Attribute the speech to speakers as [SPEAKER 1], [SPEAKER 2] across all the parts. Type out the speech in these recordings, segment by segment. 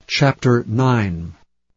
[SPEAKER 1] Chapter 9.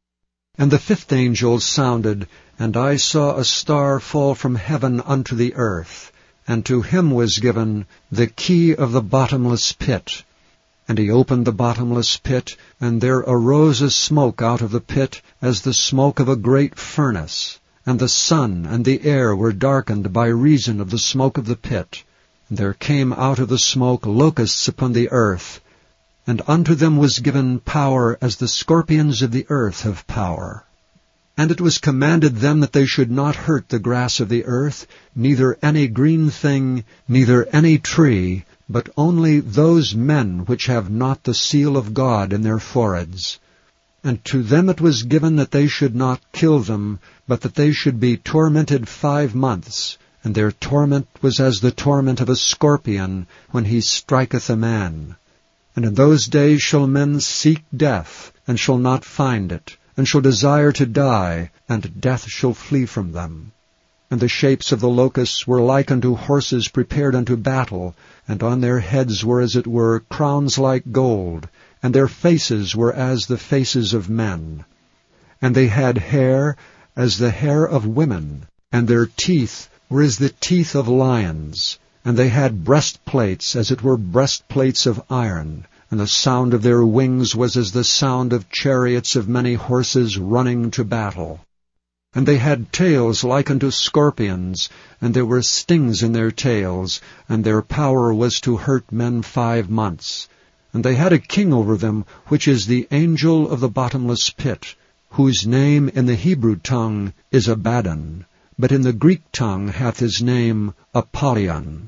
[SPEAKER 1] And the fifth angel sounded, and I saw a star fall from heaven unto the earth, and to him was given the key of the bottomless pit. And he opened the bottomless pit, and there arose a smoke out of the pit, as the smoke of a great furnace. And the sun and the air were darkened by reason of the smoke of the pit. And there came out of the smoke locusts upon the earth, and unto them was given power as the scorpions of the earth have power. And it was commanded them that they should not hurt the grass of the earth, neither any green thing, neither any tree, but only those men which have not the seal of God in their foreheads. And to them it was given that they should not kill them, but that they should be tormented 5 months, and their torment was as the torment of a scorpion when he striketh a man. And in those days shall men seek death, and shall not find it, and shall desire to die, and death shall flee from them. And the shapes of the locusts were like unto horses prepared unto battle, and on their heads were as it were crowns like gold, and their faces were as the faces of men. And they had hair as the hair of women, and their teeth were as the teeth of lions. And they had breastplates as it were breastplates of iron, and the sound of their wings was as the sound of chariots of many horses running to battle. And they had tails like unto scorpions, and there were stings in their tails, and their power was to hurt men 5 months. And they had a king over them, which is the angel of the bottomless pit, whose name in the Hebrew tongue is Abaddon, but in the Greek tongue hath his name Apollyon.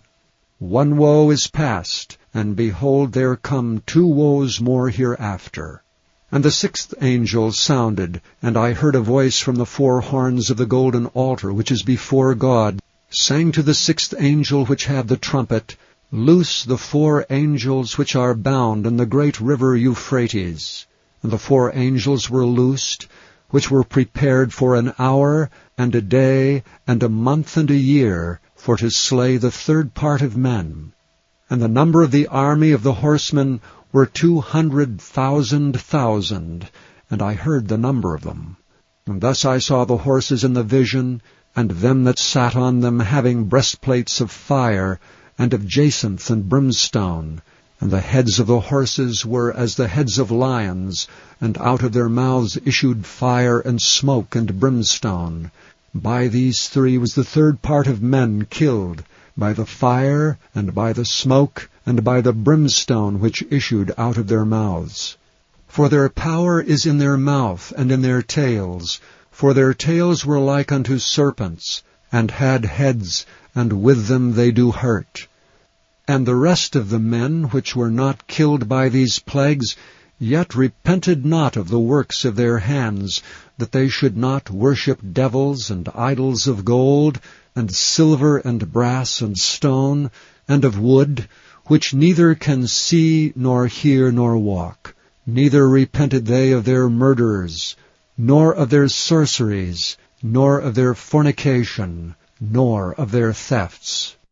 [SPEAKER 1] 1 woe is past, and behold, there come 2 woes more hereafter. And the 6th angel sounded, and I heard a voice from the 4 horns of the golden altar which is before God, saying to the 6th angel which had the trumpet, Loose the 4 angels which are bound in the great river Euphrates. And the 4 angels were loosed, which were prepared for an hour, and a day, and a month, and a year, for to slay the 3rd part of men. And the number of the army of the horsemen were 200,000,000, and I heard the number of them. And thus I saw the horses in the vision, and them that sat on them having breastplates of fire, and of jacinth and brimstone. And the heads of the horses were as the heads of lions, and out of their mouths issued fire and smoke and brimstone. By these 3 was the 3rd part of men killed, by the fire, and by the smoke, and by the brimstone which issued out of their mouths. For their power is in their mouth and in their tails, for their tails were like unto serpents, and had heads, and with them they do hurt. And the rest of the men which were not killed by these plagues, yet repented not of the works of their hands, that they should not worship devils and idols of gold, and silver and brass and stone, and of wood, which neither can see nor hear nor walk. Neither repented they of their murders, nor of their sorceries, nor of their fornication, nor of their thefts.